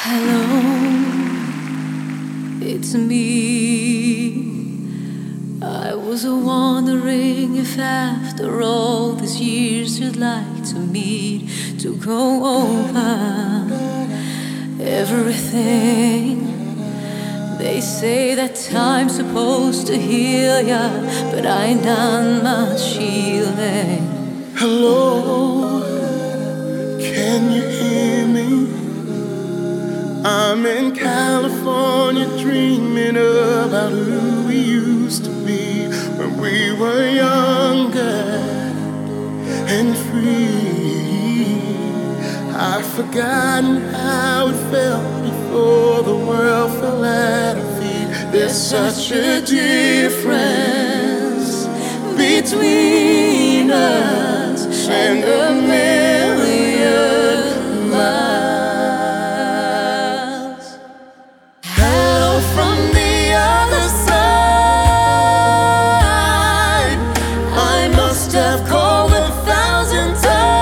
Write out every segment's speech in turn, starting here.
Hello, it's me. I was wondering if after all these years you'd like to meet to go over everything. They say that time's supposed to heal ya, but I ain't done much healing. Hello, can you hear me? I'm in California dreaming about who we used to be when we were younger and free. I've forgotten how it felt before the world fell at our feet. There's such a difference between us and a million miles. Hello from the other side. I must have called 1,000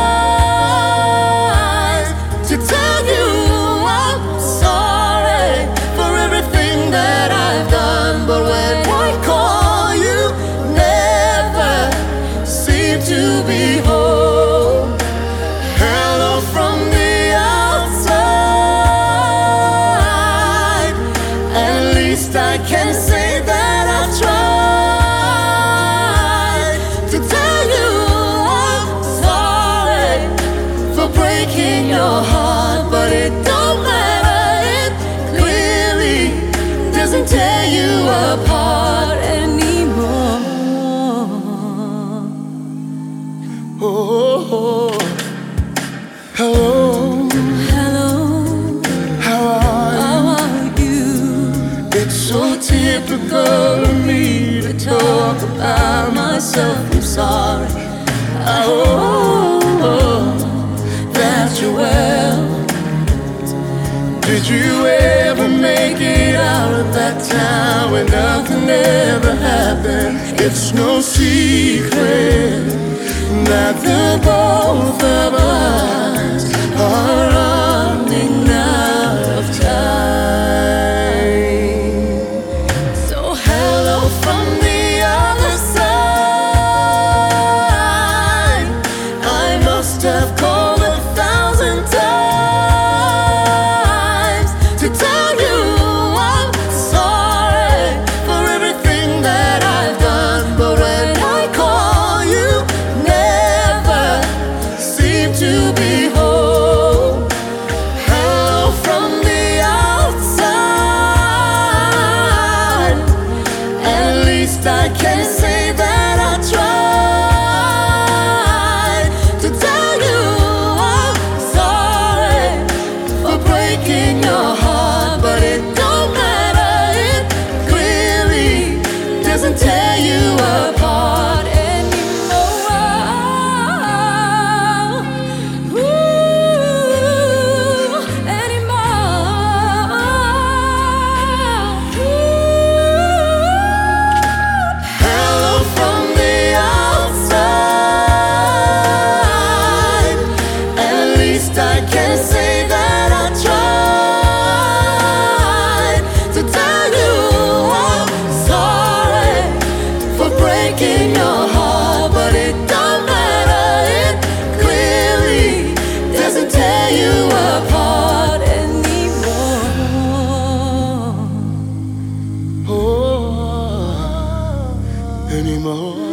times to tell you I'm sorry for everything that I've done, but when I call you, never seem to be home. Hello from the outside. At least I can say that I've tried to tell you I'm sorry for breaking your heart, but it don't matter. It clearly doesn't tear you apart anymore. Oh, hello, Hello, how are you? how are you? It's so typical of me to talk about myself. I'm sorry. I hope that you're well. Did you ever make it out of that town where nothing ever happened? It's no secret that the both of us are running out of time. So hello from the other side. I must have called 1,000 times to tell you I'm sorry for everything that I've done, but when I call you, never seem to be home. Hello from the outside. At least I can say that I tried to tell you I'm sorry for breaking your heart, but it don't matter. It clearly doesn't tear you apart anymore. Hello from the outside. At least I can say that I tried to tell you I'm sorry for breaking your heart, but it don't matter. It clearly doesn't tear you apart anymore. Oh, anymore.